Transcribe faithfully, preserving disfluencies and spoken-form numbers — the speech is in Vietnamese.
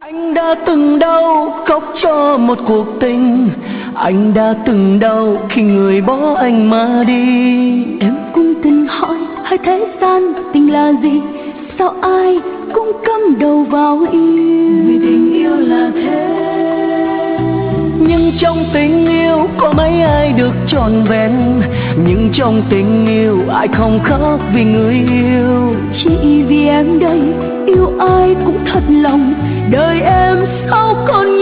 Anh đã từng đau khóc cho một cuộc tình, anh đã từng đau khi người bỏ anh mà đi. Em cũng từng hỏi hai thế gian tình là gì, sao ai cũng cắm đầu vào yêu. Vì tình yêu là thế, nhưng trong tình yêu có mấy ai được trọn vẹn, nhưng trong tình yêu ai không khóc vì người yêu. Chỉ vì em đây yêu ai cũng thật lòng, đời em sao còn